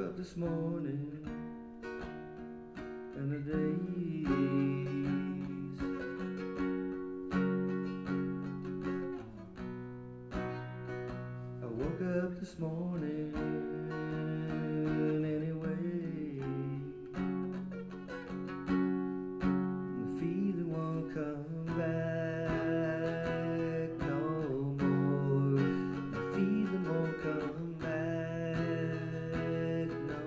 up this morning and the days. I woke up this morning anyway. The feeling won't come back no more. The feeling won't come back no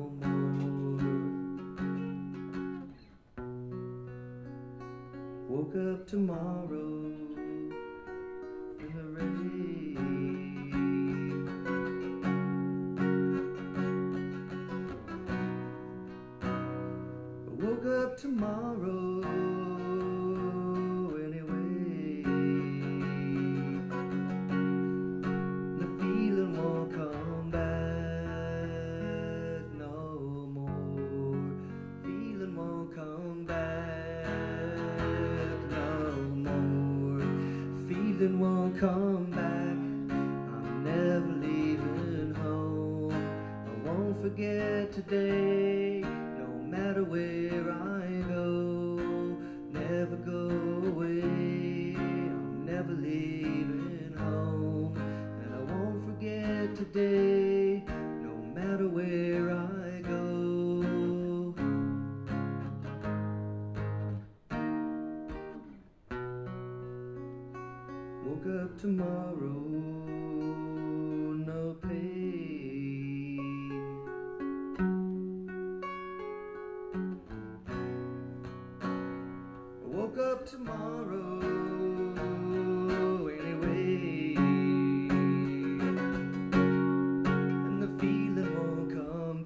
more. Woke up tomorrow in the rain. I woke up tomorrow anyway. The feeling won't come back no more. Feeling won't come back no more. Feeling won't come back. I'm never leaving home. I won't forget today, no matter where I go. Never go away. I'm never leaving home. And I won't forget today, no matter where I go. Woke up tomorrow, no pain. I woke up tomorrow anyway. And the feeling won't come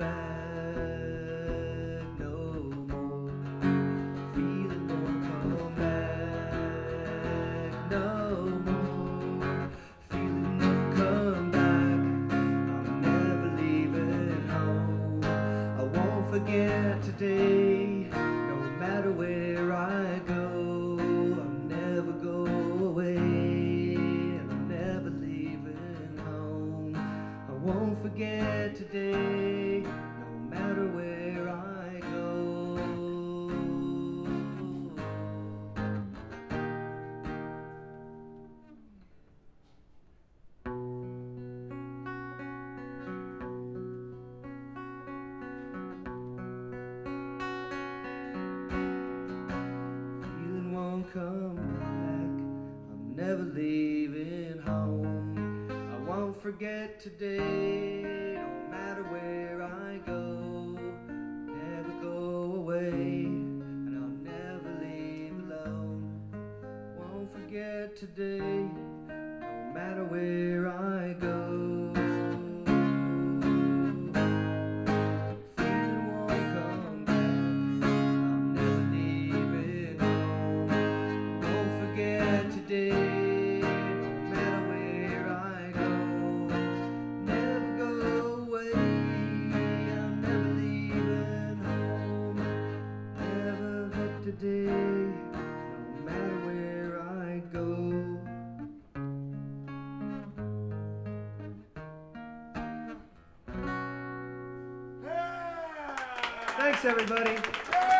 back no more. Feeling won't come back no more. Feeling won't come back. I'm never leaving home. I won't forget today, no matter where I go. I'll never go away, and I'm never leaving home. I won't forget today, no matter where I go. Feeling won't come back. I'm never leaving home. I won't forget today, no matter where I go. Never go away, and I'll never leave alone. Won't forget today, no matter where I go. Feeling won't come back. I'm never leaving home. Won't forget today, no matter where I go. Never go away. I'm never leaving home. Never let today, no matter where I go. Thanks, everybody.